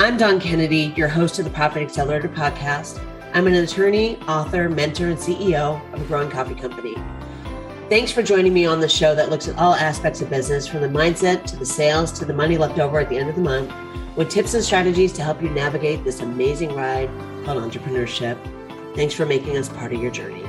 I'm Dawn Kennedy, your host of the Profit Accelerator podcast. I'm an attorney, author, mentor, and CEO of a growing coffee company. Thanks for joining me on the show that looks at all aspects of business, from the mindset to the sales to the money left over at the end of the month, with tips and strategies to help you navigate this amazing ride called entrepreneurship. Thanks for making us part of your journey.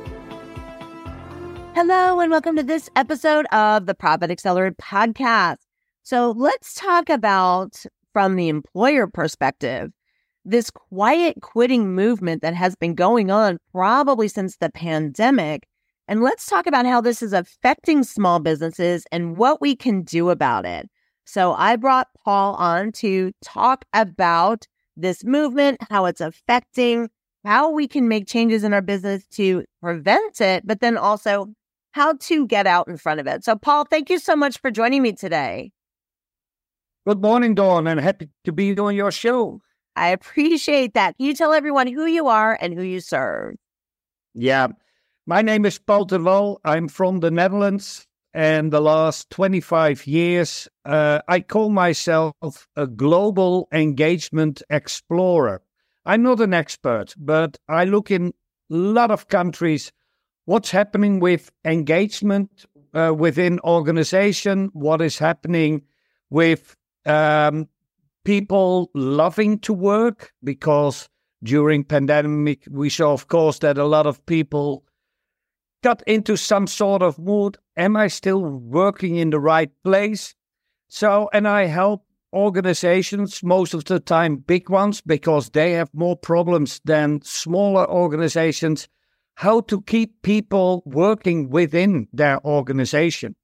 Hello, and welcome to this episode of the Profit Accelerator podcast. So let's talk about, from the employer perspective, this quiet quitting movement that has been going on probably since the pandemic. And let's talk about how this is affecting small businesses and what we can do about it. So I brought Paul on to talk about this movement, how it's affecting, how we can make changes in our business to prevent it, but then also how to get out in front of it. So Paul, thank you so much for joining me today. Good morning, Dawn, and happy to be on your show. I appreciate that. Can you tell everyone who you are and who you serve? Yeah, my name is Paul de Waal. I'm from the Netherlands, and the last 25 years, I call myself a global engagement explorer. I'm not an expert, but I look in a lot of countries, what's happening with engagement within organization, what is happening with people loving to work, because during pandemic, we saw, of course, that a lot of people got into some sort of mood. Am I still working in the right place? So, and I help organizations, most of the time big ones, because they have more problems than smaller organizations, how to keep people working within their organization.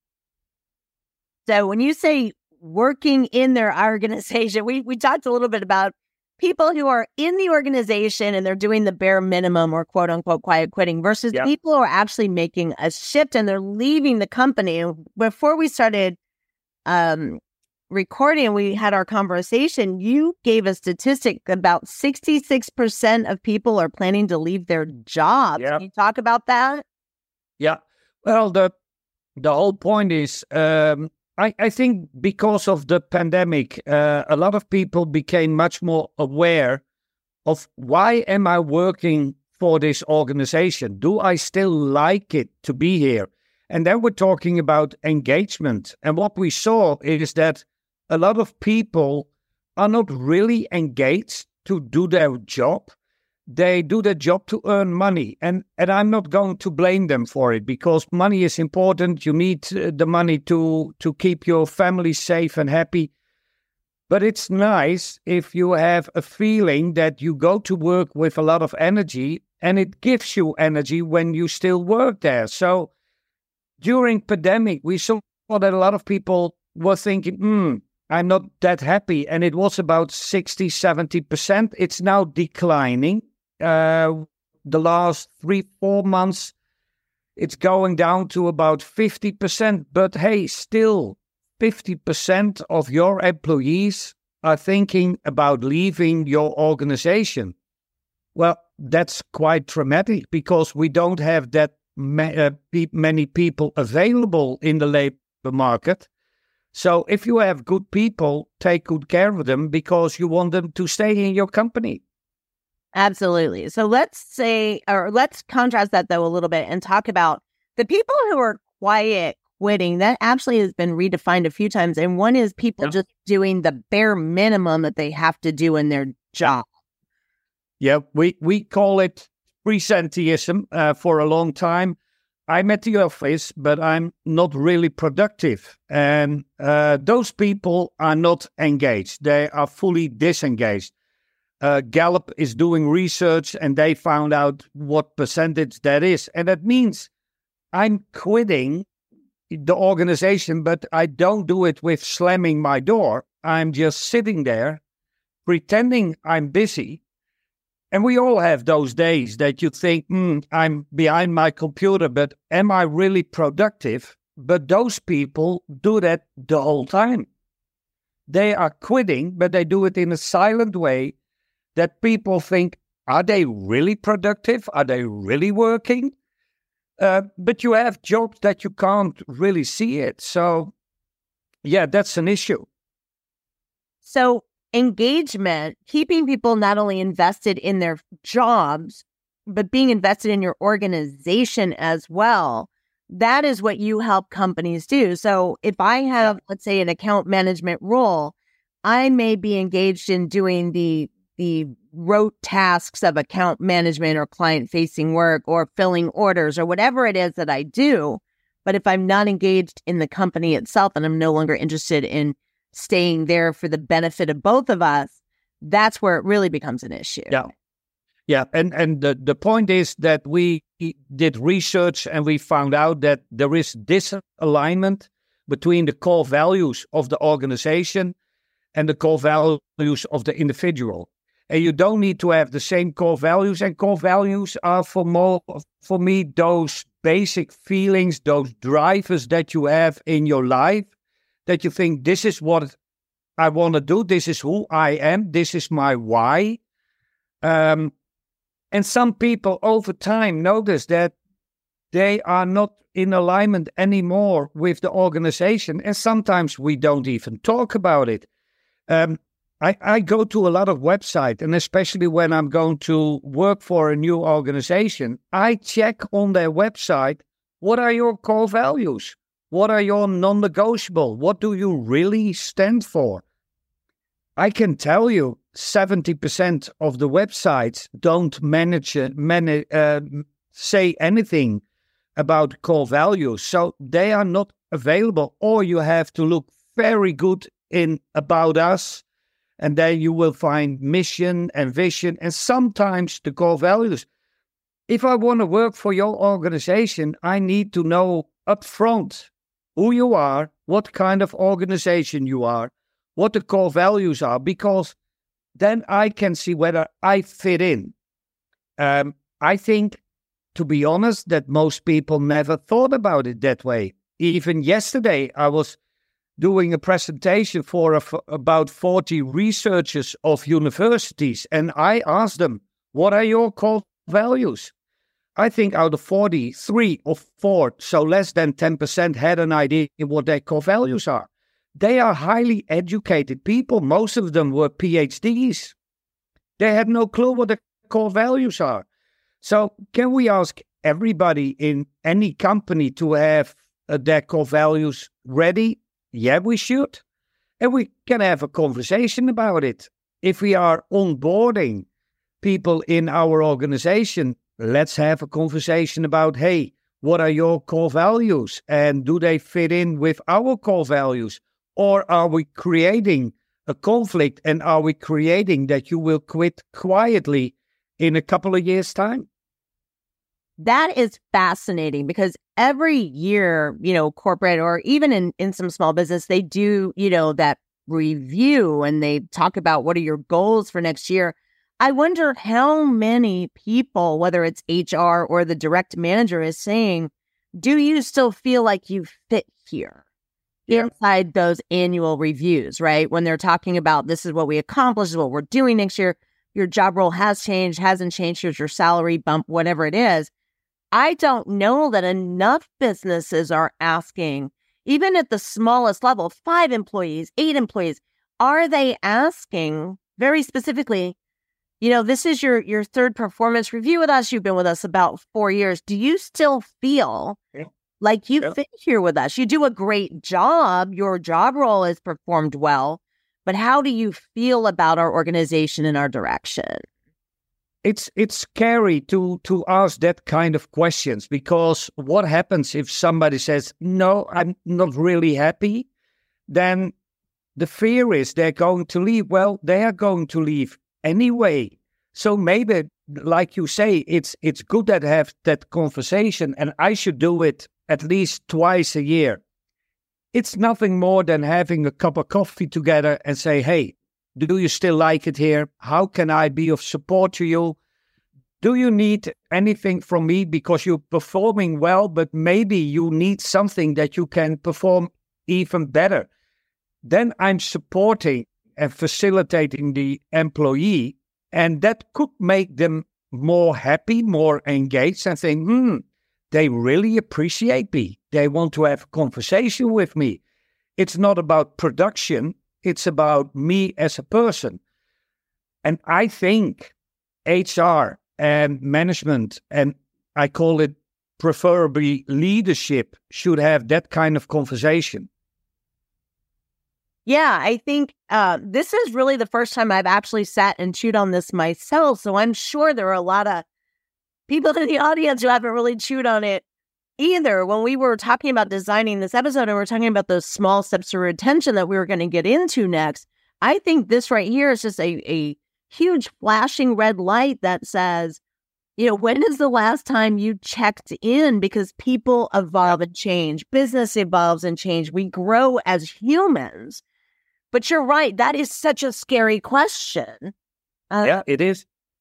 So when you say working in their organization, we talked a little bit about people who are in the organization and they're doing the bare minimum, or quote unquote quiet quitting, versus people who are actually making a shift and they're leaving the company. And before we started recording, we had our conversation, you gave a statistic about 66% of people are planning to leave their jobs. Can you talk about that? Yeah. Well, the whole point is, I think because of the pandemic, a lot of people became much more aware of, why am I working for this organization? Do I still like it to be here? And then we're talking about engagement. And what we saw is that a lot of people are not really engaged to do their job. They do their job to earn money. And I'm not going to blame them for it, because money is important. You need the money to keep your family safe and happy. But it's nice if you have a feeling that you go to work with a lot of energy, and it gives you energy when you still work there. So during pandemic, we saw that a lot of people were thinking, I'm not that happy. And it was about 60, 70%. It's now declining. The last 3-4 months, it's going down to about 50%. But hey, still 50% of your employees are thinking about leaving your organization. Well, that's quite dramatic, because we don't have that many people available in the labor market. So if you have good people, take good care of them, because you want them to stay in your company. Absolutely. So let's contrast that though a little bit and talk about the people who are quiet quitting. That actually has been redefined a few times. And one is people just doing the bare minimum that they have to do in their job. Yeah, we call it presenteeism for a long time. I'm at the office, but I'm not really productive. And those people are not engaged. They are fully disengaged. Gallup is doing research, and they found out what percentage that is. And that means I'm quitting the organization, but I don't do it with slamming my door. I'm just sitting there pretending I'm busy. And we all have those days that you think, I'm behind my computer, but am I really productive? But those people do that the whole time. They are quitting, but they do it in a silent way that people think, are they really productive? Are they really working? But you have jobs that you can't really see it. So, yeah, that's an issue. So engagement, keeping people not only invested in their jobs, but being invested in your organization as well. That is what you help companies do. So if I have, let's say, an account management role, I may be engaged in doing the rote tasks of account management or client-facing work or filling orders or whatever it is that I do. But if I'm not engaged in the company itself and I'm no longer interested in staying there for the benefit of both of us, that's where it really becomes an issue. Yeah. And the point is that we did research and we found out that there is disalignment between the core values of the organization and the core values of the individual. And you don't need to have the same core values. And core values are for me, those basic feelings, those drivers that you have in your life, that you think, this is what I want to do. This is who I am. This is my why. And some people over time notice that they are not in alignment anymore with the organization. And sometimes we don't even talk about it. I go to a lot of websites, and especially when I'm going to work for a new organization, I check on their website, what are your core values? What are your non-negotiable? What do you really stand for? I can tell you 70% of the websites don't say anything about core values. So they are not available, or you have to look very good in About Us, and then you will find mission and vision and sometimes the core values. If I want to work for your organization, I need to know upfront who you are, what kind of organization you are, what the core values are, because then I can see whether I fit in. I think, to be honest, that most people never thought about it that way. Even yesterday, I was doing a presentation for about 40 researchers of universities, and I asked them, what are your core values? I think out of 40, 3 or 4, so less than 10%, had an idea what their core values are. They are highly educated people. Most of them were PhDs. They had no clue what the core values are. So can we ask everybody in any company to have their core values ready? Yeah, we should. And we can have a conversation about it. If we are onboarding people in our organization, let's have a conversation about, hey, what are your core values? And do they fit in with our core values? Or are we creating a conflict, and are we creating that you will quit quietly in a couple of years' time? That is fascinating, because every year, corporate or even in some small business, they do, that review and they talk about what are your goals for next year. I wonder how many people, whether it's HR or the direct manager, is saying, do you still feel like you fit here? Inside those annual reviews, right? When they're talking about this is what we accomplished, this is what we're doing next year, your job role has changed, hasn't changed, here's your salary bump, whatever it is. I don't know that enough businesses are asking, even at the smallest level, 5 employees, 8 employees, are they asking very specifically, this is your third performance review with us. You've been with us about 4 years. Do you still feel like you fit here with us? You do a great job. Your job role is performed well. But how do you feel about our organization and our direction? It's scary to ask that kind of questions, because what happens if somebody says, no, I'm not really happy? Then the fear is they're going to leave. Well, they are going to leave anyway. So maybe, like you say, it's good that I have that conversation, and I should do it at least twice a year. It's nothing more than having a cup of coffee together and say, hey, do you still like it here? How can I be of support to you? Do you need anything from me because you're performing well, but maybe you need something that you can perform even better? Then I'm supporting and facilitating the employee, and that could make them more happy, more engaged, and think, they really appreciate me. They want to have a conversation with me. It's not about production. It's about me as a person. And I think HR and management, and I call it preferably leadership, should have that kind of conversation. Yeah, I think this is really the first time I've actually sat and chewed on this myself. So I'm sure there are a lot of people in the audience who haven't really chewed on it either. When we were talking about designing this episode and we were talking about those small steps to retention that we were going to get into next, I think this right here is just a huge flashing red light that says, when is the last time you checked in? Because people evolve and change. Business evolves and change. We grow as humans. But you're right. That is such a scary question. Yeah, it is.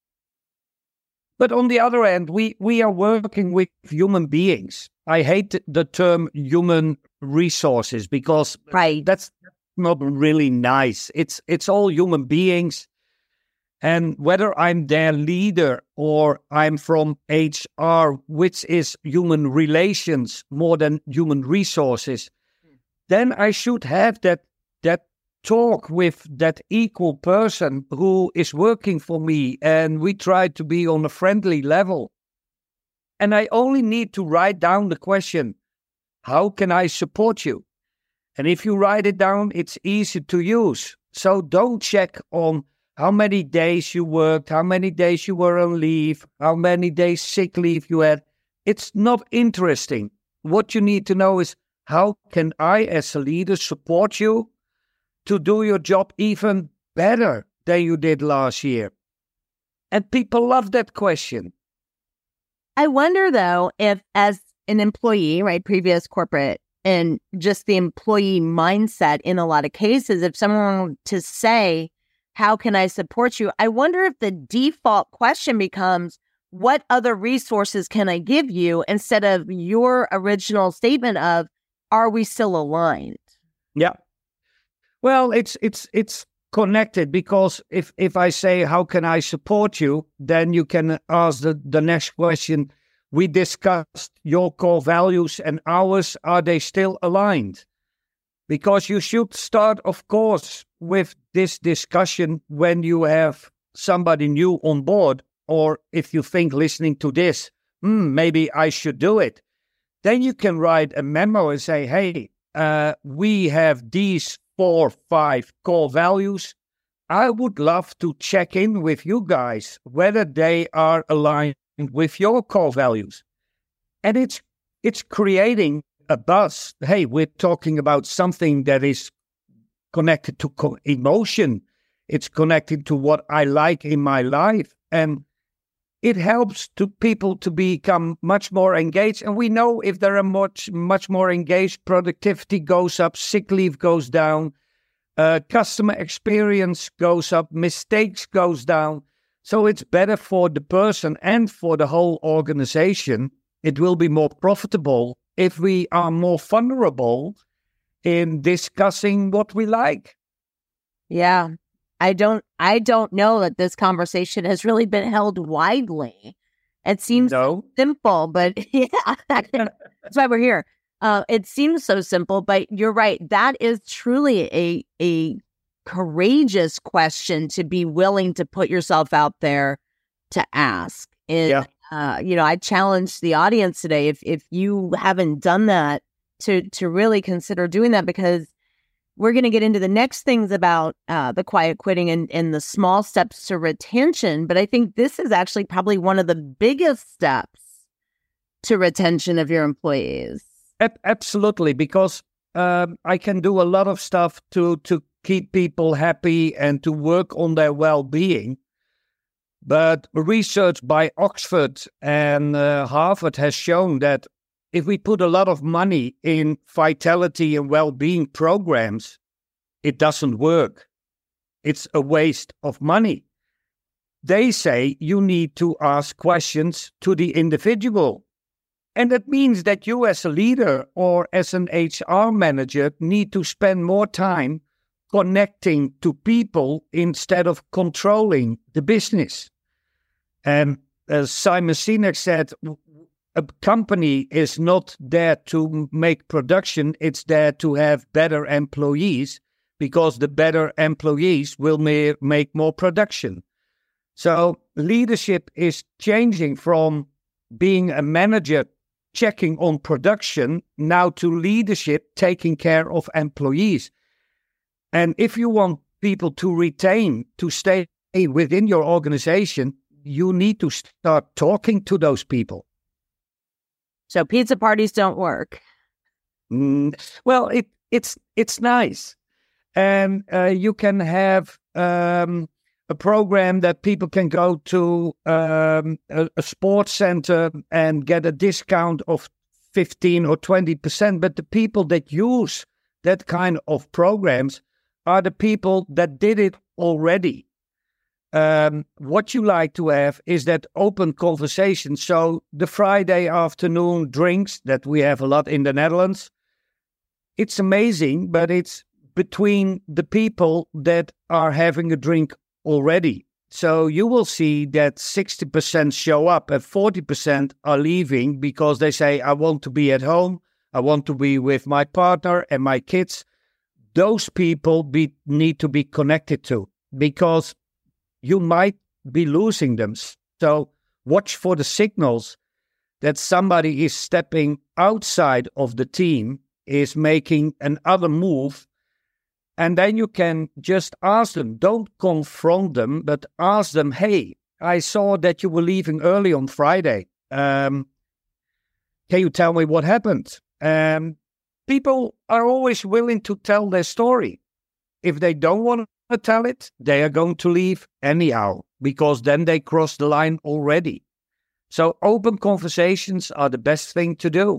But on the other end, we are working with human beings. I hate the term human resources because that's not really nice. It's all human beings. And whether I'm their leader or I'm from HR, which is human relations more than human resources, then I should have that talk with that equal person who is working for me, and we try to be on a friendly level. And I only need to write down the question, how can I support you? And if you write it down, it's easy to use. So don't check on how many days you worked, how many days you were on leave, how many days sick leave you had. It's not interesting. What you need to know is, how can I as a leader support you to do your job even better than you did last year? And people love that question. I wonder, though, if as an employee, right, previous corporate, and just the employee mindset in a lot of cases, if someone were to say, how can I support you? I wonder if the default question becomes, what other resources can I give you, instead of your original statement of, are we still aligned? Yeah. Well, it's connected, because if I say, how can I support you, then you can ask the next question. We discussed your core values and ours. Are they still aligned? Because you should start, of course, with this discussion when you have somebody new on board, or if you think listening to this, maybe I should do it. Then you can write a memo and say, hey, we have these 4, 5 core values. I would love to check in with you guys whether they are aligned with your core values. And it's creating a buzz. Hey, we're talking about something that is connected to emotion. It's connected to what I like in my life. And it helps to people to become much more engaged. And we know if they are much more engaged, productivity goes up, sick leave goes down, customer experience goes up, mistakes goes down. So it's better for the person and for the whole organization. It will be more profitable if we are more vulnerable in discussing what we like. Yeah. I don't know that this conversation has really been held widely. It seems simple, but yeah, that's why we're here. It seems so simple, but you're right. That is truly a courageous question to be willing to put yourself out there to ask. And, I challenge the audience today, if you haven't done that, to really consider doing that, because we're going to get into the next things about the quiet quitting and the small steps to retention. But I think this is actually probably one of the biggest steps to retention of your employees. Absolutely, because I can do a lot of stuff to keep people happy and to work on their well-being. But research by Oxford and Harvard has shown that if we put a lot of money in vitality and well-being programs, it doesn't work. It's a waste of money. They say you need to ask questions to the individual. And that means that you as a leader or as an HR manager need to spend more time connecting to people instead of controlling the business. And as Simon Sinek said, a company is not there to make production, it's there to have better employees. because the better employees will make more production. So leadership is changing from being a manager checking on production now to leadership taking care of employees. And if you want people to retain, to stay within your organization, you need to start talking to those people. So pizza parties don't work. Well, it's nice. And you can have a program that people can go to a sports center and get a discount of 15 or 20%. But the people that use that kind of programs are the people that did it already. What you like to have is that open conversation. So the Friday afternoon drinks that we have a lot in the Netherlands, it's amazing, but it's between the people that are having a drink already. So you will see that 60% show up and 40% are leaving because they say, I want to be at home. I want to be with my partner and my kids. Those people need to be connected to, because you might be losing them. So watch for the signals that somebody is stepping outside of the team, is making another move. And then you can just ask them, don't confront them, but ask them, hey, I saw that you were leaving early on Friday. Can you tell me what happened? People are always willing to tell their story. If they don't want to tell it, they are going to leave anyhow, because then they cross the line already. So open conversations are the best thing to do.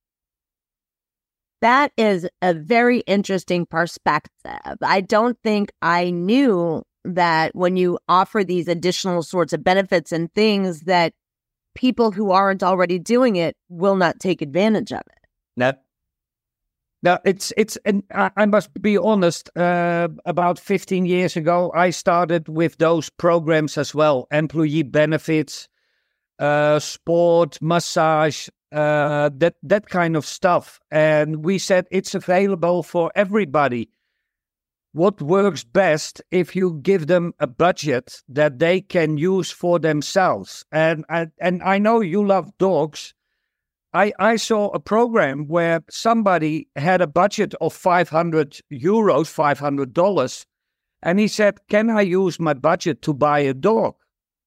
That is a very interesting perspective. I don't think I knew that when you offer these additional sorts of benefits and things, that people who aren't already doing it will not take advantage of it. Now, and I must be honest, about 15 years ago, I started with those programs as well. Employee benefits, sport, massage, that kind of stuff. And we said it's available for everybody. What works best if you give them a budget that they can use for themselves. And I know you love dogs. I saw a program where somebody had a budget of 500 euros, $500, and he said, can I use my budget to buy a dog?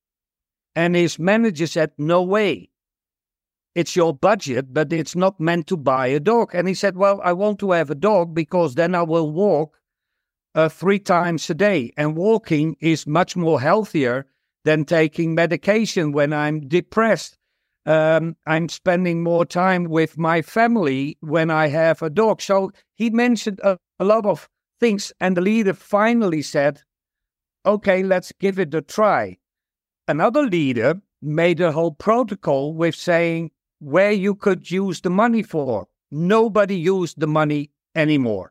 And his manager said, no way. It's your budget, but it's not meant to buy a dog. And he said, well, I want to have a dog because then I will walk 3 times a day. And walking is much more healthier than taking medication when I'm depressed. I'm spending more time with my family when I have a dog. So he mentioned a lot of things, and the leader finally said, okay, let's give it a try. Another leader made a whole protocol with saying where you could use the money for. Nobody used the money anymore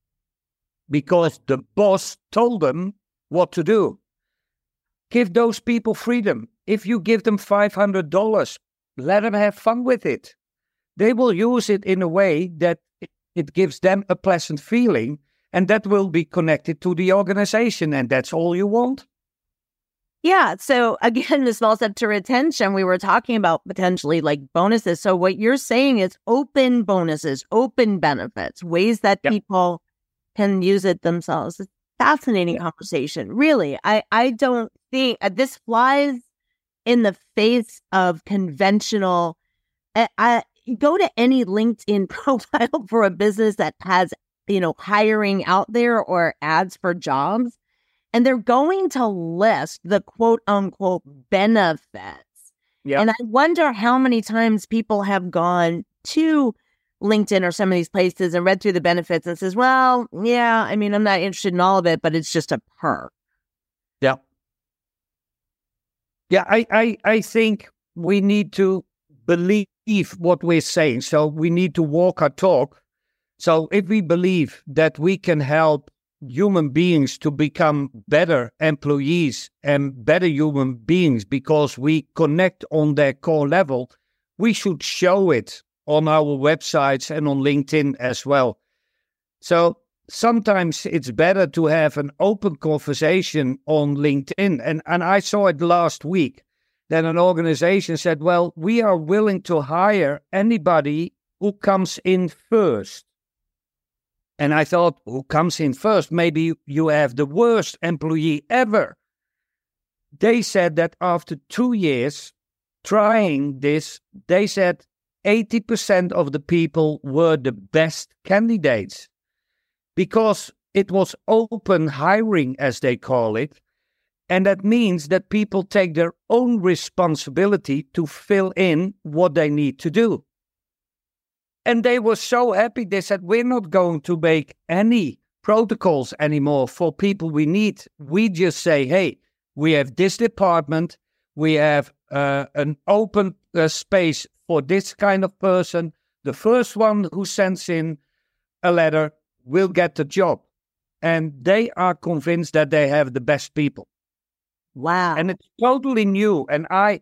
because the boss told them what to do. Give those people freedom. If you give them $500, let them have fun with it. They will use it in a way that it gives them a pleasant feeling, and that will be connected to the organization, and that's all you want. Yeah. So again, the small step to retention, we were talking about potentially like bonuses. So what you're saying is open bonuses, open benefits, ways that people can use it themselves. It's a fascinating conversation. Really, I don't think this flies in the face of conventional. I go to any LinkedIn profile for a business that has, hiring out there or ads for jobs, and they're going to list the quote unquote benefits. Yep. And I wonder how many times people have gone to LinkedIn or some of these places and read through the benefits and says, well, yeah, I'm not interested in all of it, but it's just a perk. Yeah. Yeah, I think we need to believe what we're saying. So we need to walk our talk. So if we believe that we can help human beings to become better employees and better human beings because we connect on their core level, we should show it on our websites and on LinkedIn as well. So sometimes it's better to have an open conversation on LinkedIn. And I saw it last week that an organization said, well, we are willing to hire anybody who comes in first. And I thought, who comes in first? Maybe you have the worst employee ever. They said that after 2 years trying this, they said 80% of the people were the best candidates because it was open hiring, as they call it. And that means that people take their own responsibility to fill in what they need to do. And they were so happy. They said, we're not going to make any protocols anymore for people we need. We just say, hey, we have this department. We have an open space for this kind of person. The first one who sends in a letter will get the job. And they are convinced that they have the best people. Wow. And it's totally new. And I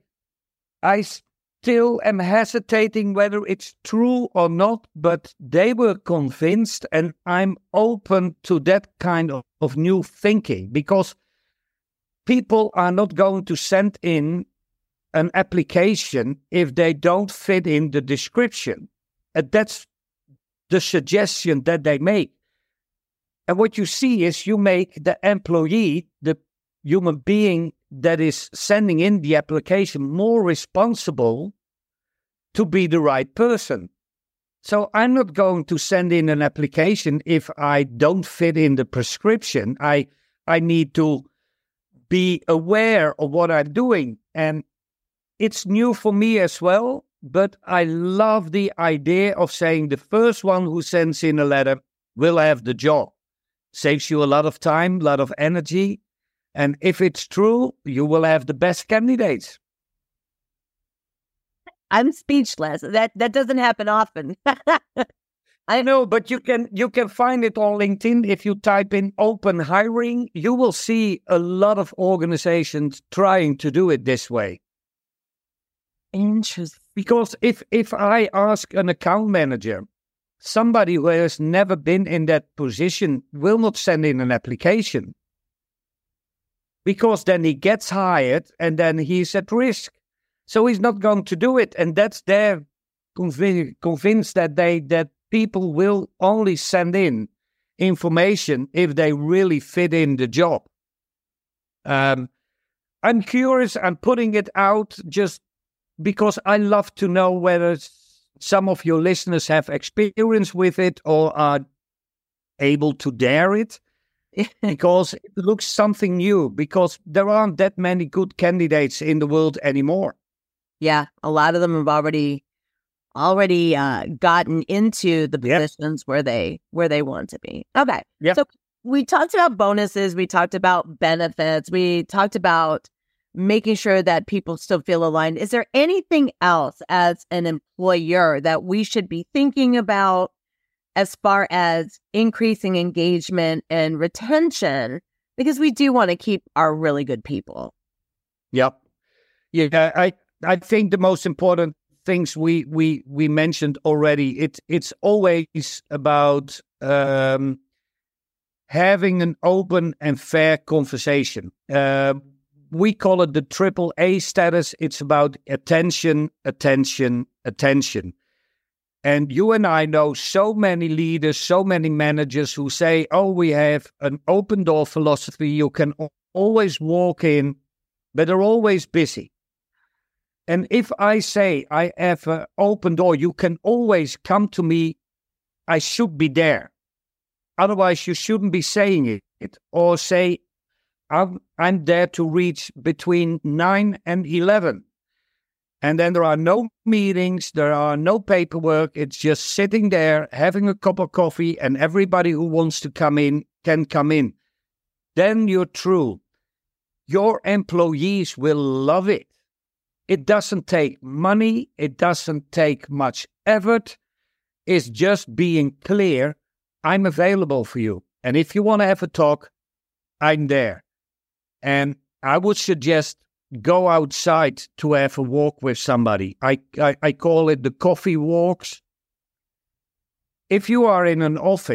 still am hesitating whether it's true or not, but they were convinced, and I'm open to that kind of new thinking, because people are not going to send in an application if they don't fit in the description. And that's the suggestion that they make. And what you see is you make the employee, the human being that is sending in the application, more responsible to be the right person. So I'm not going to send in an application if I don't fit in the prescription. I need to be aware of what I'm doing. And it's new for me as well, but I love the idea of saying the first one who sends in a letter will have the job. Saves you a lot of time, a lot of energy. And if it's true, you will have the best candidates. I'm speechless. That doesn't happen often. I know, but you can find it on LinkedIn. If you type in open hiring, you will see a lot of organizations trying to do it this way. Interesting. Because if I ask an account manager, somebody who has never been in that position will not send in an application. Because then he gets hired and then he's at risk. So he's not going to do it. And that's their convinced that people will only send in information if they really fit in the job. I'm curious. I'm putting it out just because I love to know whether some of your listeners have experience with it or are able to dare it. Because it looks something new, because there aren't that many good candidates in the world anymore. Yeah, a lot of them have already gotten into the positions where they want to be. Okay. Yep. So we talked about bonuses, we talked about benefits, we talked about making sure that people still feel aligned. Is there anything else as an employer that we should be thinking about as far as increasing engagement and retention? Because we do want to keep our really good people. Yep. Yeah, I think the most important things we mentioned already, it's always about having an open and fair conversation. We call it the AAA status. It's about attention, attention, attention. And you and I know so many leaders, so many managers who say, oh, we have an open door philosophy. You can always walk in, but they're always busy. And if I say I have an open door, you can always come to me. I should be there. Otherwise, you shouldn't be saying it. Or say, I'm there to reach between 9 and 11. And then there are no meetings, there are no paperwork. It's just sitting there, having a cup of coffee, and everybody who wants to come in can come in. Then you're true. Your employees will love it. It doesn't take money. It doesn't take much effort. It's just being clear. I'm available for you. And if you want to have a talk, I'm there. And I would suggest go outside to have a walk with somebody. I call it the coffee walks. If you are in an office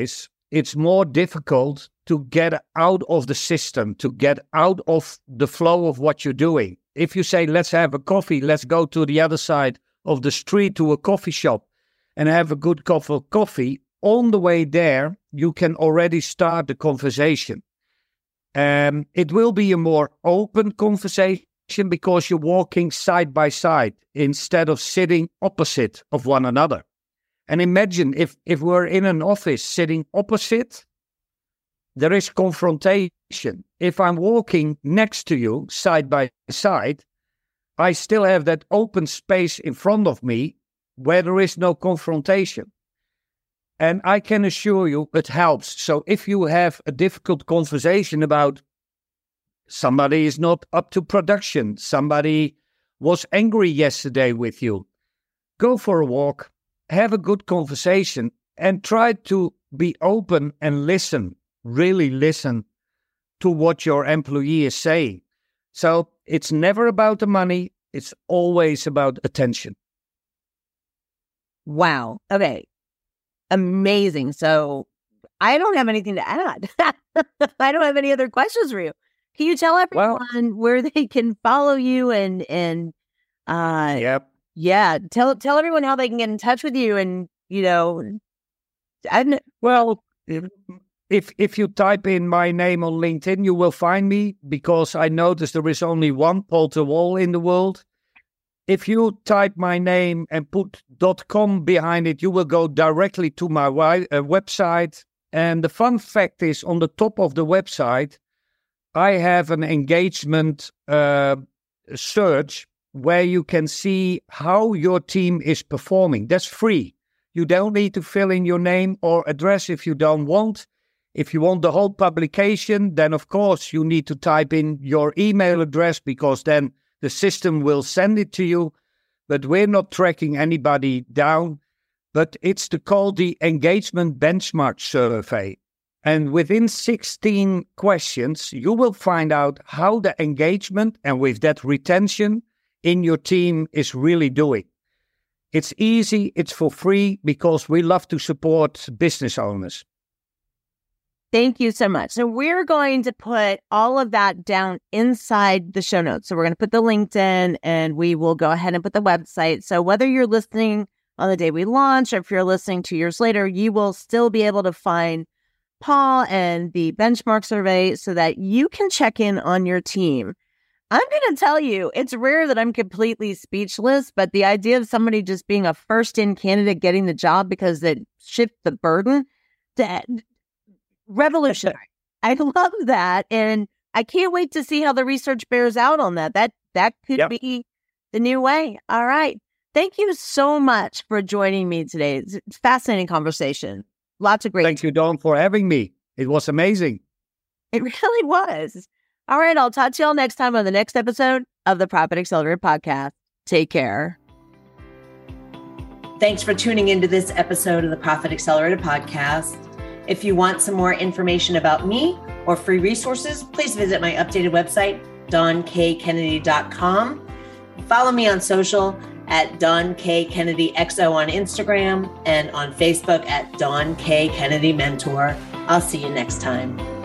it's more difficult to get out of the system, to get out of the flow of what you're doing. If you say, let's have a coffee, let's go to the other side of the street to a coffee shop and have a good cup of coffee, on the way there, you can already start the conversation. It will be a more open conversation because you're walking side by side instead of sitting opposite of one another. And imagine if we're in an office sitting opposite, there is confrontation. If I'm walking next to you side by side, I still have that open space in front of me where there is no confrontation. And I can assure you it helps. So if you have a difficult conversation about somebody is not up to production, somebody was angry yesterday with you, go for a walk, have a good conversation, and try to be open and listen, really listen to what your employee is saying. So it's never about the money. It's always about attention. Wow. Okay. Amazing. So I don't have anything to add. I don't have any other questions for you. Can you tell everyone where they can follow you and Yep. Yeah, tell everyone how they can get in touch with you and, Well, if you type in my name on LinkedIn, you will find me because I noticed there is only one Paul de Waal in the world. If you type my name and put .com behind it, you will go directly to my website. And the fun fact is, on the top of the website, I have an engagement search where you can see how your team is performing. That's free. You don't need to fill in your name or address if you don't want. If you want the whole publication, then of course you need to type in your email address because then the system will send it to you. But we're not tracking anybody down. But it's called the Engagement Benchmark Survey. And within 16 questions, you will find out how the engagement and with that retention in your team is really doing. It's easy, it's for free because we love to support business owners. Thank you so much. So we're going to put all of that down inside the show notes. So we're going to put the LinkedIn and we will go ahead and put the website. So whether you're listening on the day we launch or if you're listening 2 years later, you will still be able to find Paul and the benchmark survey so that you can check in on your team. I'm going to tell you, it's rare that I'm completely speechless, but the idea of somebody just being a first-in candidate getting the job because it shifts the burden, that revolutionary. I love that, and I can't wait to see how the research bears out on that. That could be the new way. All right. Thank you so much for joining me today. It's a fascinating conversation. Lots of great. Thank you, Dawn, for having me. It was amazing. It really was. All right, I'll talk to y'all next time on the next episode of the Profit Accelerator Podcast. Take care. Thanks for tuning into this episode of the Profit Accelerator Podcast. If you want some more information about me or free resources, please visit my updated website, DawnKKennedy.com. Follow me on social at Dawn K. Kennedy XO on Instagram and on Facebook at Dawn K. Kennedy Mentor. I'll see you next time.